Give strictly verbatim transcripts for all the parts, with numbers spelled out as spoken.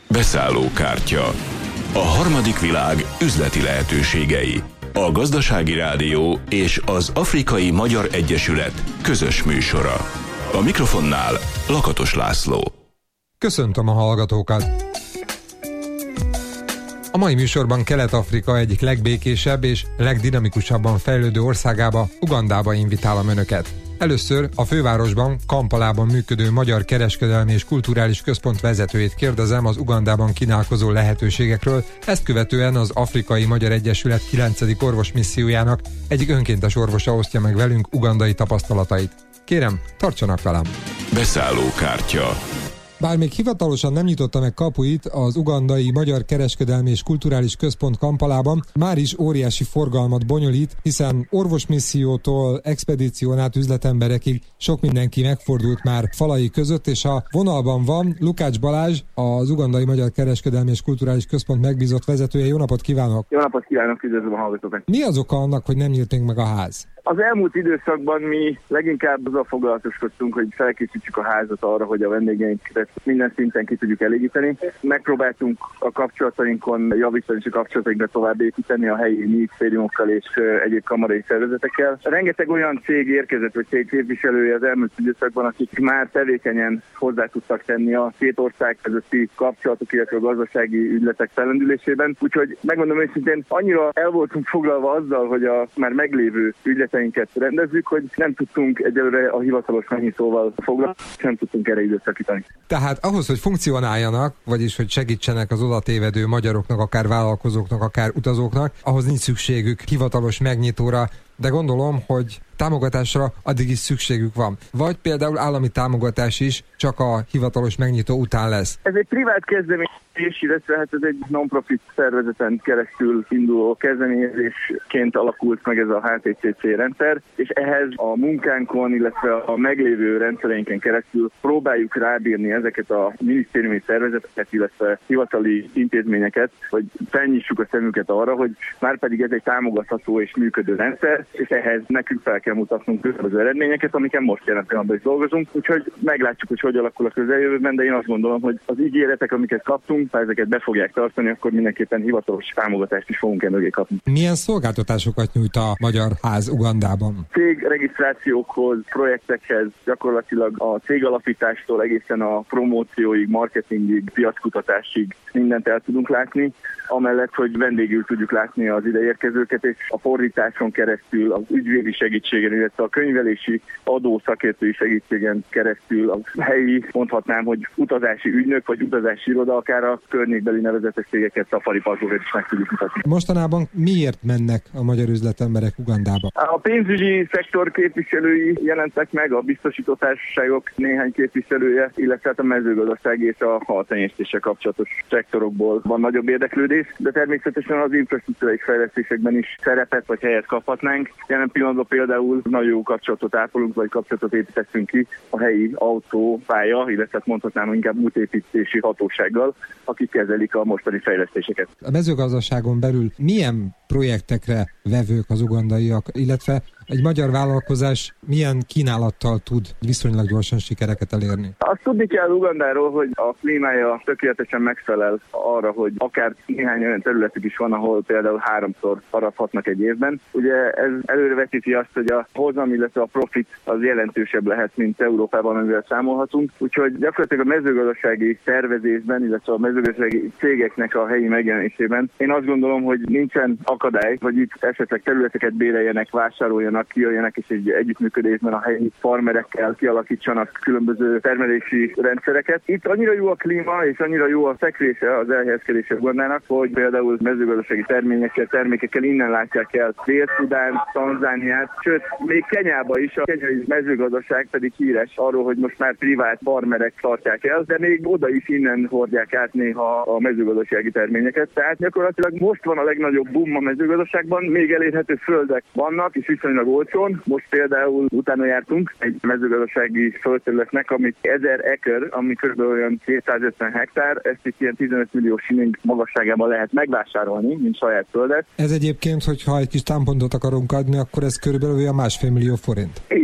Beszállókártya. A harmadik világ üzleti lehetőségei. A Gazdasági Rádió és az Afrikai Magyar Egyesület közös műsora. A mikrofonnál Lakatos László. Köszöntöm a hallgatókat! A mai műsorban Kelet-Afrika egyik legbékésebb és legdinamikusabban fejlődő országába, Ugandába invitálom Önöket. Először a fővárosban, Kampalában működő Magyar Kereskedelmi és Kulturális Központ vezetőjét kérdezem az Ugandában kínálkozó lehetőségekről, ezt követően az Afrikai Magyar Egyesület kilencedik orvosmissziójának egyik önkéntes orvosa osztja meg velünk ugandai tapasztalatait. Kérem, tartsanak velem! Beszállókártya. Bár még hivatalosan nem nyitotta meg kapuit az ugandai Magyar Kereskedelmi és Kulturális Központ Kampalában, már is óriási forgalmat bonyolít, hiszen orvosmissziótól expedíción át üzletemberekig sok mindenki megfordult már falai között, és a vonalban van Lukács Balázs, az ugandai Magyar Kereskedelmi és Kulturális Központ megbízott vezetője. Jó napot kívánok! Jó napot kívánok, üdvözlöm a hallgatókat! Mi az oka annak, hogy nem nyílt még meg a ház? Az elmúlt időszakban mi leginkább azzal foglalatoskodtunk, hogy felkészítsük a házat arra, hogy a vendégeinket minden szinten ki tudjuk elégíteni. Megpróbáltunk a kapcsolatainkon javítani és a kapcsolatainkra tovább építeni a helyi minisztériumokkal és egyéb kamarai szervezetekkel. Rengeteg olyan cég érkezett, vagy cég képviselője az elmúlt időszakban, akik már tevékenyen hozzá tudtak tenni a két ország közötti kapcsolatok, illetve a gazdasági ügyletek fellendülésében. Úgyhogy megmondom őszintén, annyira el voltunk foglalva azzal, hogy a már meglévő ügyletek rendezzük, hogy nem tudtunk egyelőre a hivatalos megnyitóval foglalkozni, nem tudtunk erre időt szakítani. Tehát ahhoz, hogy funkcionáljanak, vagyis hogy segítsenek az oda tévedő magyaroknak, akár vállalkozóknak, akár utazóknak, ahhoz nincs szükségük hivatalos megnyitóra, de gondolom, hogy támogatásra addig is szükségük van. Vagy például állami támogatás is csak a hivatalos megnyitó után lesz. Ez egy privát kezdeményezés, illetve hát ez egy non-profit szervezeten keresztül induló kezdeményezésként alakult meg ez a há té cé cé rendszer, és ehhez a munkánkon, illetve a meglévő rendszereinken keresztül próbáljuk rábírni ezeket a minisztériumi szervezeteket, illetve hivatali intézményeket, hogy felnyissuk a szemüket arra, hogy márpedig ez egy támogatható és működő rendszer, és ehhez nekünk fel kell mutatnunk különböző eredményeket, amiken most jelen pillanatban is dolgozunk, úgyhogy meglátjuk, hogy hogy alakul a közeljövőben, de én azt gondolom, hogy az ígéretek, amiket kaptunk, ha ezeket be fogják tartani, akkor mindenképpen hivatalos támogatást is fogunk emögé kapni. Milyen szolgáltatásokat nyújt a Magyar Ház Ugandában? Cégregisztrációkhoz, projektekhez, gyakorlatilag a cégalapítástól egészen a promócióig, marketingig, piackutatásig mindent el tudunk látni, amellett, hogy vendégül tudjuk látni az ideérkezőket, és a fordításon keresztül, az ügyvédi segítségen, illetve a könyvelési adó szakértői segítségen keresztül a helyi, mondhatnám, hogy utazási ügynök vagy utazási iroda, akár a környékbeli nevezetes cégeket, szafari parkokat is meg tudjuk mutatni. Mostanában miért mennek a magyar üzletemberek Ugandába? A pénzügyi szektor képviselői jelentek meg, a biztosító társaságok néhány képviselője, illetve a mezőgazdaság és a haltenyésztéssel kapcsolatos szektorokból van nagyobb érdeklődés, de természetesen az infrastruktúrai fejlesztésekben is szerepet vagy helyet kaphatnánk. Jelen pillanatban például nagyon jó kapcsolatot ápolunk, vagy kapcsolatot építettünk ki a helyi autópálya, illetve mondhatnám inkább útépítési hatósággal, akik kezelik a mostani fejlesztéseket. A mezőgazdaságon belül milyen projektekre vevők az ugandaiak, illetve egy magyar vállalkozás milyen kínálattal tud viszonylag gyorsan sikereket elérni? Azt tudni kell Ugandáról, hogy a klímája tökéletesen megfelel arra, hogy akár néhány olyan területük is van, ahol például háromszor arathatnak egy évben. Ugye ez előrevetíti azt, hogy a hozam, illetve a profit az jelentősebb lehet, mint Európában, amivel számolhatunk. Úgyhogy gyakorlatilag a mezőgazdasági tervezésben, illetve a mezőgazdasági cégeknek a helyi megjelenésében én azt gondolom, hogy nincsen akadály, hogy itt esetleg területeket béreljenek, vásároljanak, kijöjjenek, és egy együttműködésben a helyi farmerekkel kialakítsanak különböző termelési rendszereket. Itt annyira jó a klíma, és annyira jó a fekvése, az elhelyezkedése Ugandának, hogy például mezőgazdasági terményekkel, termékekkel innen látják el Dél-Szudán, Tanzániát, sőt, még Kenyába is, a kenyai mezőgazdaság pedig híres arról, hogy most már privát farmerek tartják el, de még oda is innen hordják át néha a mezőgazdasági terményeket. Tehát gyakorlatilag most van a legnagyobb boom a mezőgazdaságban, még elérhető földek vannak, és viszonylag olcsón. Most például utána jártunk egy mezőgazdasági földterületnek, ami ezer ekör, ami kb. Olyan kétszázötven hektár, ezt itt ilyen tizenöt millió shilling magasságában lehet megvásárolni, mint saját földet. Ez egyébként, hogyha egy kis támpontot akarunk adni, akkor ez körülbelül olyan másfél millió forint. Így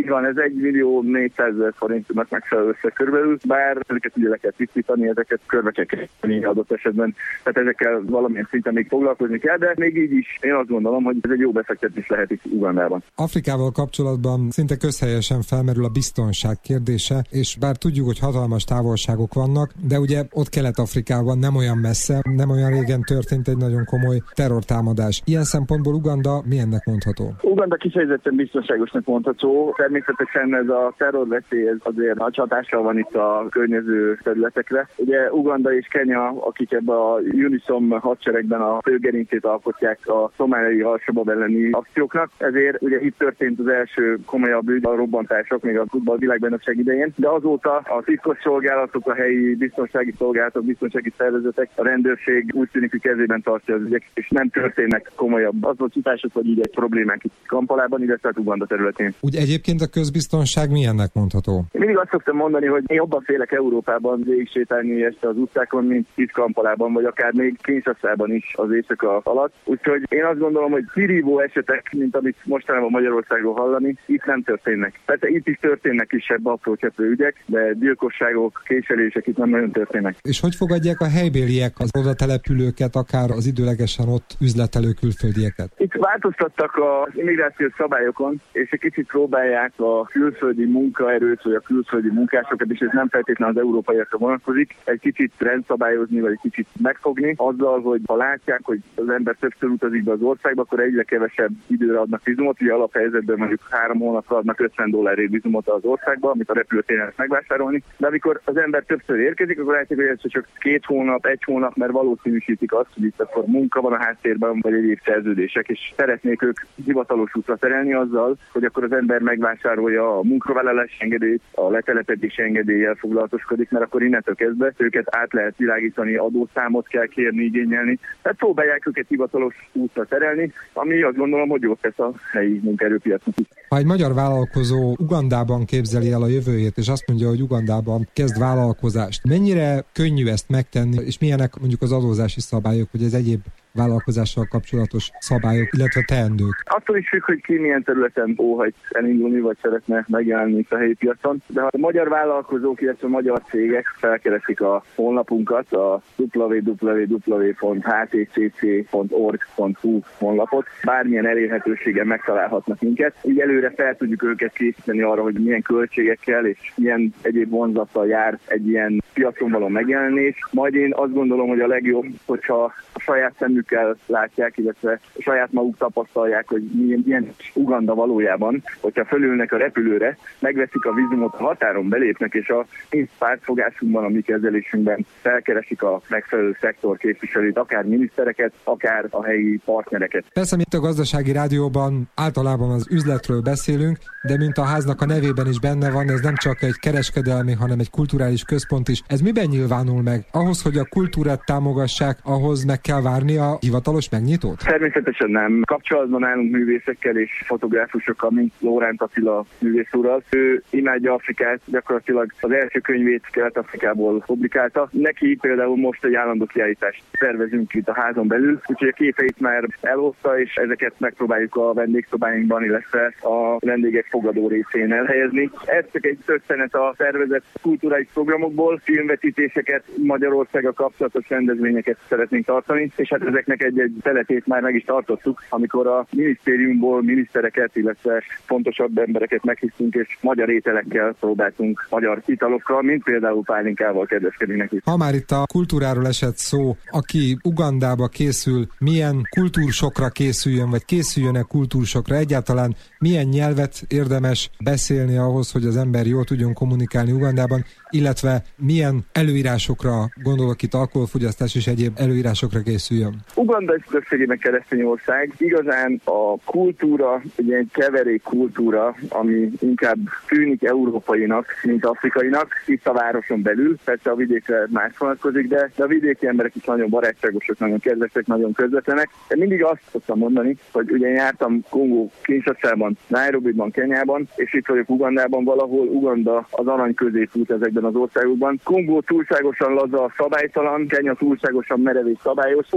Így van, ez egy millió négyszázezer forintnak megfelelő összeg körülbelül, bár ezeket ugye le kell tisztítani, ezeket körbe kell kezdeni adott esetben, tehát ezekkel valamilyen szinten még foglalkozni kell, de még így is én azt gondolom, hogy ez egy jó befektetés lehet itt Ugandában. Afrikával kapcsolatban szinte közhelyesen felmerül a biztonság kérdése, és bár tudjuk, hogy hatalmas távolságok vannak, de ugye ott Kelet-Afrikában nem olyan messze, nem olyan régen történt egy nagyon komoly terrortámadás. Ilyen szempontból Uganda milyennek mondható? Uganda kifejezetten biztonságosnak mondható. Természetesen ez a terrorveszély ez azért nagy hatással van itt a környező területekre. Ugye Uganda és Kenya, akik ebben a UNISOM hadseregben a főgerincét alkotják a szomáliai al-Shabaab elleni akcióknak, ezért ugye itt történt az első komolyabb ügy, a robbantások még a futball világbajnokság idején, de azóta a titkos szolgálatok, a helyi biztonsági szolgálatok, biztonsági szervezetek, a rendőrség úgy tűnik, hogy kezében tartja az ügyek, és nem történnek komolyabb azonosítások, vagy így egy problémák itt Kampalában, illetve Uganda területén. Úgy egyébként a közbiztonság milyennek mondható? Én mindig azt szoktam mondani, hogy én jobban félek Európában végig sétálni ezt az utcákon, mint itt Kampalában, vagy akár még Kinshasában is az éjszaka alatt. Úgyhogy én azt gondolom, hogy kirívó esetek, mint amit mostanában Magyarországról hallani, itt nem történnek. Persze itt is történnek kisebb apró cseprő ügyek, de gyilkosságok, késelések itt nem nagyon történnek. És hogy fogadják a helybéliek az oda települőket, akár az időlegesen ott üzletelő külföldieket? Itt változtattak az immigrációs szabályokon, és egy kicsit próbálják a külföldi munkaerőt, vagy a külföldi munkásokat, és ez nem feltétlenül az európaiakra vonatkozik, egy kicsit rendszabályozni, vagy egy kicsit megfogni, azzal, hogy ha látják, hogy az ember többször utazik be az országba, akkor egyre kevesebb időre adnak vízumot, ugye alaphelyzetben mondjuk három hónapra adnak ötven dollárért vízumot az országba, amit a repülőtéren megvásárolni, de amikor az ember többször érkezik, akkor látják, hogy ez csak két hónap, egy hónap, mert valószínűsítik azt, hogy itt akkor munka van a háttérben, vagy egyéb szerződések, és szeretnék ők hivatalos útra terelni azzal, hogy akkor az ember megvásárolja a munkavállalási engedélyt, a letelepedési engedéllyel foglalatoskodik, mert akkor innentől kezdve őket át lehet világítani, adószámot kell kérni, igényelni. Tehát próbálják őket hivatalos útra terelni, ami azt gondolom, hogy jót tesz a helyi munkaerőpiacnak is. Ha egy magyar vállalkozó Ugandában képzeli el a jövőjét, és azt mondja, hogy Ugandában kezd vállalkozást, mennyire könnyű ezt megtenni, és milyenek mondjuk az adózási szabályok, vagy az egyéb vállalkozással kapcsolatos szabályok, illetve teendők? Attól is függ, hogy ki milyen területen óhajt elindulni, vagy szeretne megjelenni itt a helyi piacon. De ha a magyar vállalkozók, illetve a magyar cégek felkeresik a honlapunkat, a double-u double-u double-u pont h t c c pont org pont h u honlapot, bármilyen elérhetőségen megtalálhatnak minket. Így előre fel tudjuk őket készíteni arra, hogy milyen költségekkel és milyen egyéb vonzattal jár egy ilyen piacon való megjelenés. Majd én azt gondolom, hogy a legjobb, hogyha a saját szemükkel látják, illetve saját maguk tapasztalják, hogy milyen, milyen Uganda valójában, hogyha fölülnek a repülőre, megveszik a vízumot, a határon belépnek, és a mi pártfogásunkban, a mi kezelésünkben felkeresik a megfelelő szektor képviselőt, akár minisztereket, akár a helyi partnereket. Persze, mint a Gazdasági Rádióban általában az üzletről beszélünk, de mint a háznak a nevében is benne van, ez nem csak egy kereskedelmi, hanem egy kulturális központ is. Ez miben nyilvánul meg? Ahhoz, hogy a kultúrát támogassák, ahhoz meg kell várni a hivatalos megnyitót? Természetesen nem. Kapcsolatban állunk művészekkel és fotográfusokkal, mint Lóránt Attila művész úrral. Ő imádja Afrikát, gyakorlatilag az első könyvét Kelet-Afrikából publikálta. Neki például most egy állandó kiállítást szervezünk itt a házon belül, úgyhogy a képeit már elhozta, és ezeket megpróbáljuk a vendégszobáinkban, illetve a vendégek fogadó részén elhelyezni. Ez csak egy történet a szervezett kulturális programokból, filmvetítéseket, Magyarországgal kapcsolatos rendezvényeket szeretnénk tartani, és hát ezeknek egy-egy teletét már meg is tartottuk, amikor a minisztériumból minisztereket, illetve fontosabb embereket meghívtunk, és magyar ételekkel próbáltunk, magyar italokkal, mint például pálinkával kedveskedni nekik. Ha már itt a kultúráról esett szó, aki Ugandába készül, milyen kultúrsokra készüljön, vagy készüljön-e kultúrsokra, egyáltalán milyen nyelvet érdemes beszélni ahhoz, hogy az ember jól tudjon kommunikálni Ugandában, illetve milyen előírásokra, gondolok itt alkoholfogyasztás és egyéb előírásokra készüljön? Uganda többségében keresztény ország. Igazán a kultúra, egy ilyen keverék kultúra, ami inkább tűnik európainak, mint afrikainak, itt a városon belül. Persze a vidékre más vonatkozik, de, de a vidéki emberek is nagyon barátságosak, nagyon kedvesek, nagyon közvetlenek. De mindig azt szoktam mondani, hogy ugye én jártam Kongó Kinshasában, Nairobiban, Kenyában, és itt vagyok Ugandában, valahol Uganda az arany középút ezekben az országokban. Kongó túlságosan laza, szabálytalan, Kenya túlságosan merev és szabályos. Ugandában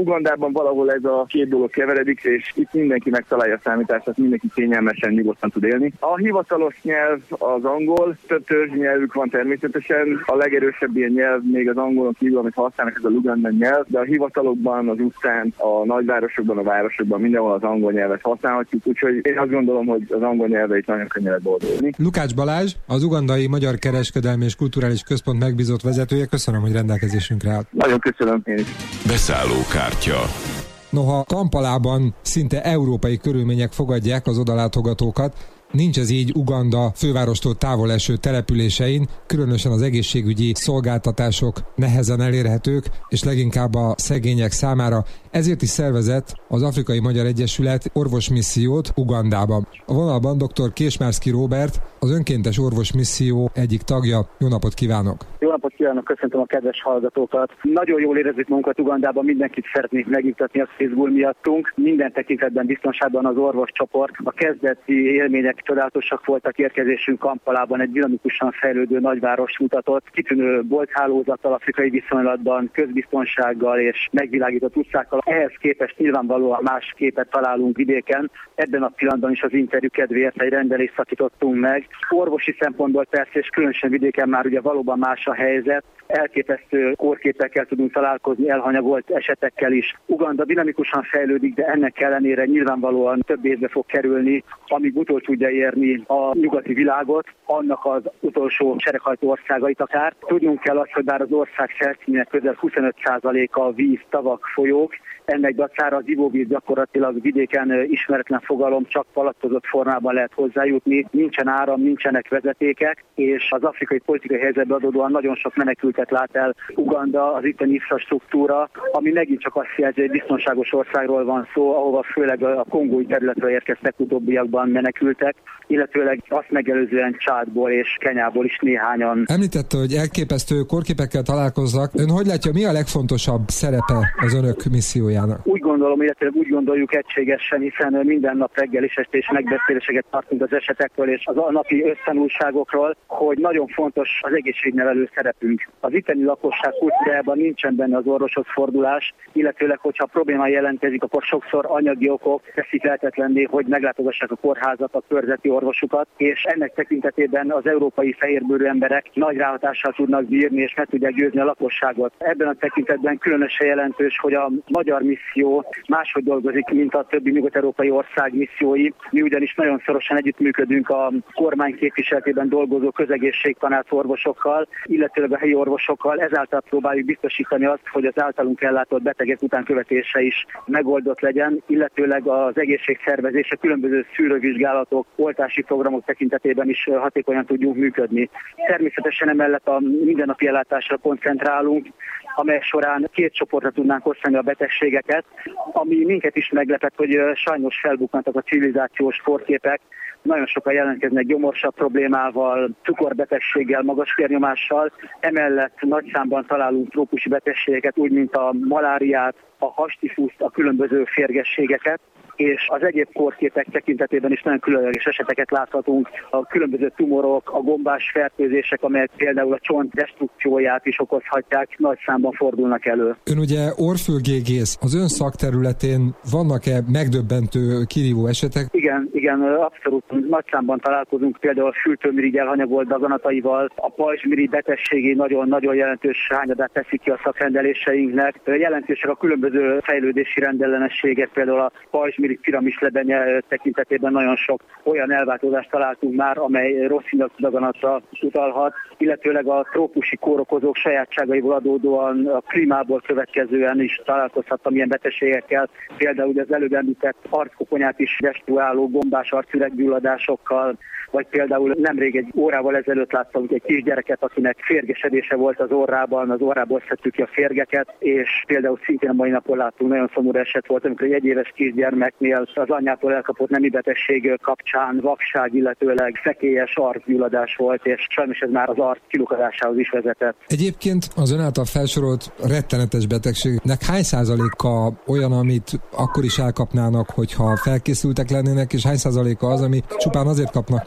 Ugandában valahol ez a két dolog keveredik, és itt mindenki megtalálja a számítását, mindenki kényelmesen, nyugodtan tud élni. A hivatalos nyelv az angol, több törzsi nyelvük van természetesen, a legerősebb ilyen nyelv még az angolon kívül, amit használnak, ez a lugandan nyelv, de a hivatalokban, az utcán, a nagyvárosokban, a városokban mindenhol az angol nyelvet használhatjuk, úgyhogy én azt gondolom, hogy az angol nyelve itt nagyon könnyen lehet boldogulni. Lukács Balázs, az ugandai Magyar Kereskedelmi és Kulturális Központ megbízott vezetője, köszönöm, hogy rendelkezésünkre állt. Nagyon köszönöm én is. Beszállókártya. Noha Kampalában szinte európai körülmények fogadják az odalátogatókat, nincs ez így Uganda fővárostól távol eső településein, különösen az egészségügyi szolgáltatások nehezen elérhetők, és leginkább a szegények számára. Ezért is szervezett az Afrikai Magyar Egyesület orvosmissziót Ugandában. A vonalban dr. Késmárszky Róbert, az önkéntes orvosmisszió egyik tagja. Jó napot kívánok! Jó napot kívánok, köszöntöm a kedves hallgatókat! Nagyon jól érezzük magunkat Ugandában, mindenkit szeretnék megnyugtatni, az izgul miattunk. Minden tekintetben biztonságban az orvoscsoport. A kezdeti élmények csodálatosak voltak, érkezésünk Kampalában egy dinamikusan fejlődő nagyváros mutatott, kitűnő bolthálózattal, afrikai viszonylatban, közbiztonsággal és megvilágított utcákkal. Ehhez képest nyilvánvalóan más képet találunk vidéken. Ebben a pillanatban is az interjú kedvéért egy rendelést szakítottunk meg. Orvosi szempontból persze, és különösen vidéken már ugye valóban más a helyzet. Elképesztő kórképekkel tudunk találkozni, elhanyagolt esetekkel is. Uganda dinamikusan fejlődik, de ennek ellenére nyilvánvalóan több évbe fog kerülni, amíg utol tudja érni a nyugati világot, annak az utolsó sereghajtó országait akár. Tudnunk kell azt, hogy bár az ország felszínének közel huszonöt százaléka víz, tavak, folyók, ennek dacára az ivóvíz gyakorlatilag vidéken ismeretlen fogalom, csak palackozott formában lehet hozzájutni, nincsen áram, nincsenek vezetékek, és az afrikai politikai helyzetbe adódóan nagyon sok menekültet lát el Uganda, az itteni infrastruktúra, ami megint csak azt jelzi, hogy biztonságos országról van szó, ahova főleg a kongói területről érkeztek utóbbiakban menekültek, illetőleg azt megelőzően Csádból és Kenyából is néhányan. Említette, hogy elképesztő kórképekkel találkoznak. Ön hogy látja, mi a legfontosabb szerepe az önök missziójának? Úgy gondolom, illetve úgy gondoljuk egységesen, hiszen minden nap reggel is este és megbeszéléseket tartunk az esetekről és az a napi össztanulságokról, hogy nagyon fontos az egészségnevelő szerepünk. Az itteni lakosság kultúrájában nincsen benne az orvoshoz fordulás, illetőleg, hogyha probléma jelentkezik, akkor sokszor anyagi okok teszik lehetetlenné, hogy meglátogassák a kórházat, a körzeti orvosukat, és ennek tekintetében az európai fehérbőrű emberek nagy ráhatással tudnak bírni, és meg tudják győzni a lakosságot. Ebben a tekintetben különösen jelentős, hogy a magyar misszió máshogy dolgozik, mint a többi nyugat-európai ország missziói. Mi ugyanis nagyon szorosan együttműködünk a kormány képviseletében dolgozó közegészségtanács orvosokkal, illetőleg a helyi orvosokkal. Ezáltal próbáljuk biztosítani azt, hogy az általunk ellátott betegek utánkövetése is megoldott legyen, illetőleg az egészségszervezés, a különböző szűrővizsgálatok, oltási programok tekintetében is hatékonyan tudjunk működni. Természetesen emellett a mindennapi ellátásra koncentrálunk, amely során két csoportra tudnánk osztani a betegségeket, ami minket is meglepett, hogy sajnos felbukkantak a civilizációs kórképek. Nagyon sokan jelentkeznek gyomorsav problémával, cukorbetegséggel, magas vérnyomással. Emellett nagy számban találunk trópusi betegségeket, úgy mint a maláriát, a hastifuszt, a különböző férgességeket, és az egyéb kórképek tekintetében is nagyon különleges eseteket láthatunk. A különböző tumorok, a gombás fertőzések, amelyek például a csont destrukcióját is okozhatják, nagy számban fordulnak elő. Ön ugye orrfülgégész. Az ön szakterületén vannak-e megdöbbentő kirívó esetek? Igen, igen, abszolút nagy számban találkozunk például a fültőmirigy elhanyagolt daganataival. A pajzsmirigy betegségé nagyon-nagyon jelentős hányadát teszik ki a szakrendeléseinknek. Jelentősek a különböző fejlődési rendellenességek, például a pajzsmirigy piramis lebenye tekintetében nagyon sok olyan elváltozást találtunk már, amely rossz indulatú daganatra utalhat, illetőleg a trópusi kórokozók sajátságaiból adódóan a klímából következően is találkozhattam ilyen betegségekkel, például az előbb említett arckoponyát is destruáló gombás arcüreggyulladásokkal, vagy például nemrég egy órával ezelőtt láttam egy kisgyereket, akinek férgesedése volt az orrában, az orrából szedtük ki a férgeket, és például szintén a mai napon láttunk nagyon szomorú eset volt, amikor egy egyéves kisgyermeknél az anyjától elkapott nemi betegség kapcsán vakság, illetőleg szekélyes arcgyulladás volt, és sajnos ez már az arc kilukadásához is vezetett. Egyébként az ön által felsorolt rettenetes betegségnek hány százaléka olyan, amit akkor is elkapnának, hogyha felkészültek lennének, és hány százaléka az, ami csupán azért kapnak meg,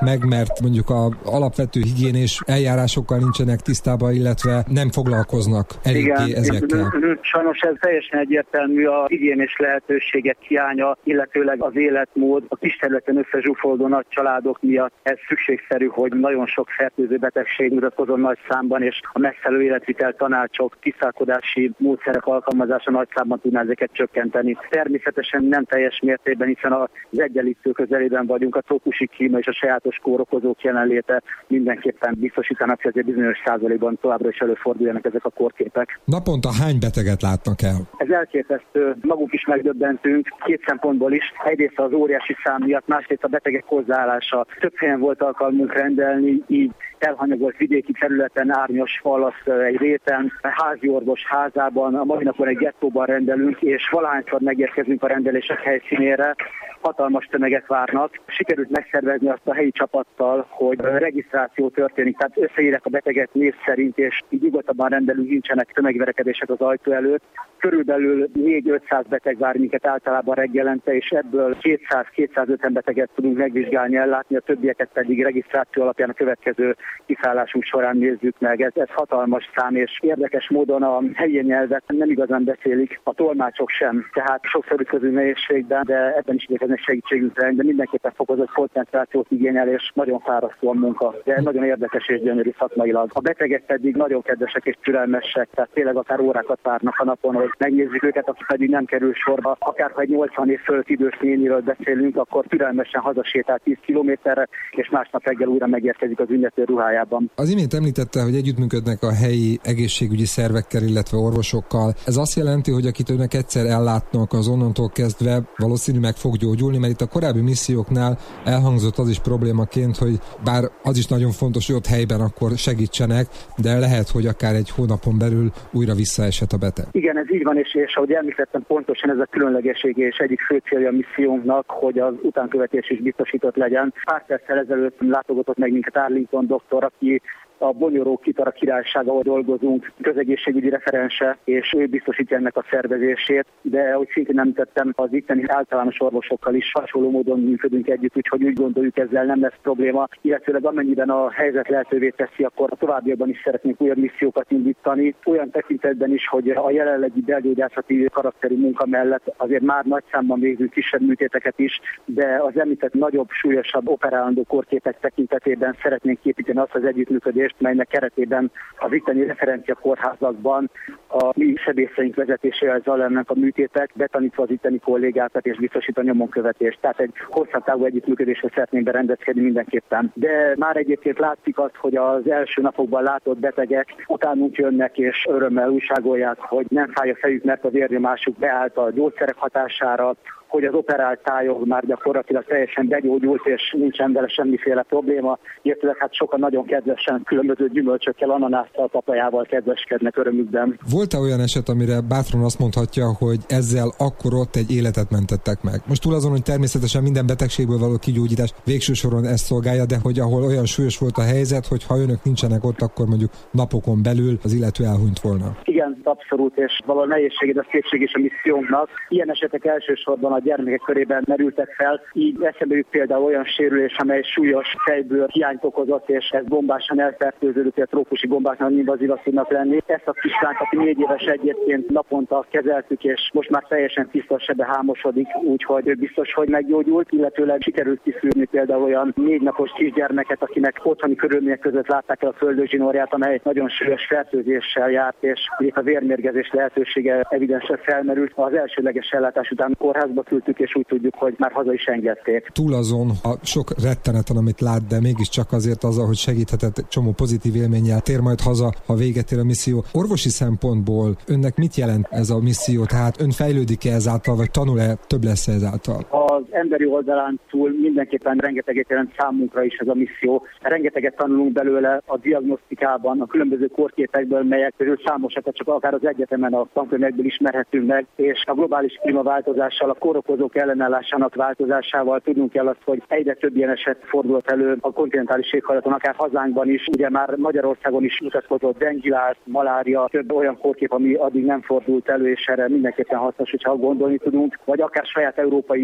meg, mert mondjuk a alapvető higiénés eljárásokkal nincsenek tisztában, illetve nem foglalkoznak eléggé ezekkel. Sajnos ez teljesen egyértelmű, a higiénés lehetőségek hiánya, illetőleg az életmód a kis területen összezsúfoldó nagy családok miatt ez szükségszerű, hogy nagyon sok fertőző betegség mutatkozon nagy számban, és a megfelelő életvitel tanácsok, tisztálkodási módszerek alkalmazása nagy számban tudná ezeket csökkenteni. Természetesen nem teljes mértékben, hiszen az egyenlítő közelében vagyunk, a trópusi klíma és a sajátos kórokozók jelenléte mindenképpen biztosítanak, hogy azért bizonyos százalékban továbbra is előforduljanak ezek a kórképek. Naponta hány beteget látnak el? Ez elképesztő, magunk is megdöbbentünk, két szempontból is. Egyrészt az óriási szám miatt, másrészt a betegek hozzáállása. Több helyen volt alkalmunk rendelni, így elhanyagolt vidéki területen, árnyos falasz egy réten, házi orvos házában, a mai napon egy gettóban rendelünk, és valahányszor megérkezünk a rendelések helyszínére, hatalmas tömegek várnak. Sikerült megszervezni azt a helyi csapattal, hogy regisztráció történik, tehát összeírják a beteget név szerint, és így nyugodtabban rendelünk, nincsenek tömegverekedések az ajtó előtt. Körülbelül négy-ötszáz beteg vár minket általában reggelente, és ebből kétszáz-kétszázötven beteget tudunk megvizsgálni, ellátni, a többieket pedig regisztráció alapján a következő kiszállásunk során nézzük meg. Ez, ez hatalmas szám, és érdekes módon a helyi nyelvet nem igazán beszélik, a tolmácsok sem. Tehát sokszor ütközünk nehézségben, de ebben is igyekeznek segítségünkre, de mindenképpen fokozott koncentrációt igényel, és nagyon fárasztó a munka, de nagyon érdekes és gyönyörű szakmailag. A betegek pedig nagyon kedvesek és türelmesek, tehát tényleg akár órákat várnak a napon, hogy megnézzük őket, aki pedig nem kerül sorba. Akár ha egy nyolcvan év fölött idős néniről beszélünk, akkor türelmesen hazasétál tíz kilométerre, és másnap reggel újra megérkezik az ünnepő ruhájában. Az imént említette, hogy együttműködnek a helyi egészségügyi szervekkel, illetve orvosokkal. Ez azt jelenti, hogy akit önök egyszer ellátnak, az onnantól kezdve valószínűleg meg fog gyógyulni, mert itt a korábbi misszióknál elhangzott az is problémaként, hogy bár az is nagyon fontos, hogy ott helyben akkor segítsenek, de lehet, hogy akár egy hónapon belül újra visszaesett a beteg. Igen, ez így van, és, és ahogy említettem, pontosan ez a különlegesség és egyik fő célja a missziónknak, hogy az utánkövetés is biztosított legyen. Pár perccel ezelőtt látogatott meg minket Arlington doktor, aki a Bonyoló Kitara Királysága, ahol dolgozunk, közegészségügyi referense, és ő biztosítja ennek a szervezését, de ahogy szintén nem tettem, az itteni általános orvosokkal is hasonló módon működünk együtt, úgyhogy úgy gondoljuk, ezzel nem lesz probléma, illetőleg amennyiben a helyzet lehetővé teszi, akkor a továbbiakban is szeretnénk újabb missziókat indítani, olyan tekintetben is, hogy a jelenlegi belgyógyászati karakterű munka mellett azért már nagy számban végzünk kisebb műtéteket is, de az említett nagyobb, súlyosabb operálandó kórképek tekintetében szeretnénk képíteni azt az együttműködést, melynek keretében az itteni referencia kórházakban a mi sebészeink vezetésével zajlanak a műtétek, betanítva az itteni kollégákat és biztosítani a nyomonkövetést. Tehát egy hosszabb távú együttműködésre szeretnénk berendezkedni mindenképpen. De már egyébként látszik azt, hogy az első napokban látott betegek utánunk jönnek és örömmel újságolják, hogy nem fáj a fejük, mert az érnyomásuk beállt a gyógyszerek hatására, hogy az operált tájog már gyakorlatilag teljesen begyógyult, és nincsen vele semmiféle probléma. Illetve hát sokan nagyon kedvesen különböző gyümölcsökkel, ananásszal, papajával kedveskednek örömükben. Volt-e olyan eset, amire bátran azt mondhatja, hogy ezzel akkor ott egy életet mentettek meg? Most túl azon, hogy természetesen minden betegségből való kigyógyítás végső soron ezt szolgálja, de hogy ahol olyan súlyos volt a helyzet, hogy ha önök nincsenek ott, akkor mondjuk napokon belül az illető elhunyt volna. Igen, abszolút, és valahol nehézség, a szépség és a missziónknak. Ilyen esetek elsősorban a gyermekek körében merültek fel. Így eszembe jut például olyan sérülés, amely súlyos fejből hiányt okozott, és ez bombásan elfertőződött, hogy a trópusi gombáknak invazívak tudnak lenni. Ezt a kislányt, aki négy éves egyébként naponta kezeltük, és most már teljesen tiszta sebe hámosodik, úgyhogy ő biztos, hogy meggyógyult, illetőleg sikerült kiszűrni például olyan négy napos kisgyermeket, akinek otthoni körülmények között látták el a földőzsinórját, amely nagyon súlyos fertőzéssel járt, és itt a vérmérgezés lehetősége evidensen felmerült. Az elsőleges ellátás után kórházba küldtük, és úgy tudjuk, hogy már haza is engedték. Túl azon a sok retteneten, amit lát, de mégiscsak azért azzal, hogy segíthetett egy csomó pozitív élménnyel, tér majd haza, ha véget ér a misszió. Orvosi szempontból önnek mit jelent ez a misszió? Tehát ön fejlődik-e ezáltal, vagy tanul-e, több lesz ezáltal? Az emberi oldalán túl mindenképpen rengeteget jelent számunkra is ez a misszió. Rengeteget tanulunk belőle a diagnosztikában, a különböző kórképekből, melyek közül számosakat csak akár az egyetemen a tankönyvekből ismerhetünk meg, és a globális klímaváltozással, a kórokozók ellenállásának változásával tudnunk kell azt, hogy egyre több ilyen eset fordult elő a kontinentális éghajlaton, akár hazánkban is. Ugye már Magyarországon is mutatkozott dengilás, malária, több olyan kórkép, ami addig nem fordult elő, és erre mindenképpen hasznos, hogyha gondolni tudunk, vagy akár saját európai szakmai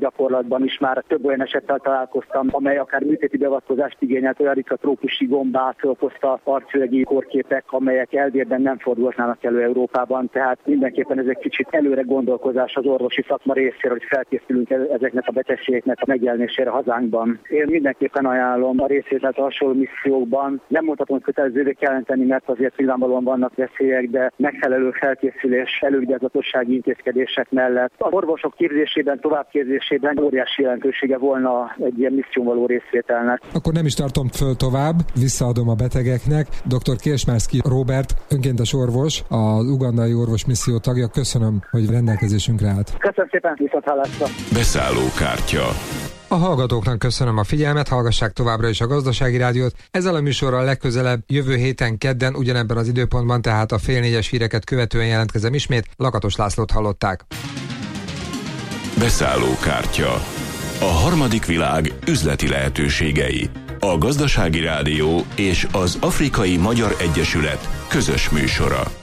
gyakorlatban is már több olyan esettel találkoztam, amely akár műtéti beavatkozást igényelt, olyan ritka trópusi gombát okozta arcüregi kórképek, amelyek elvérben nem fordulhatnának elő Európában, tehát mindenképpen ez egy kicsit előre gondolkozás az orvosi szakma részéről, hogy felkészülünk ezeknek a betegségeknek a megjelenésére hazánkban. Én mindenképpen ajánlom a részvételt a hasonló missziókban. Nem mondhatom, hogy kötelezővé kell tenni, mert azért nyilvánvalóan vannak veszélyek, de megfelelő felkészülés, elővigyázatossági intézkedések mellett az orvosok képzésében, továbbképzésében óriási jelentősége volna egy ilyen misszión való részvételnek. Akkor nem is tartom föl tovább, visszaadom a betegeknek. doktor Kiersmárszky Róbert, önkéntes orvos, az ugandai orvos misszió tagja. Köszönöm, hogy rendelkezésünkre állt. Köszönöm szépen, viszonthallásra. Beszállókártya. A hallgatóknak köszönöm a figyelmet, hallgassák továbbra is a Gazdasági Rádiót. Ezzel a műsorral legközelebb jövő héten kedden ugyanebben az időpontban, tehát a fél négyes híreket követően jelentkezem ismét. Lakatos Lászlót hallották. Beszállókártya. A harmadik világ üzleti lehetőségei. A Gazdasági Rádió és az Afrikai Magyar Egyesület közös műsora.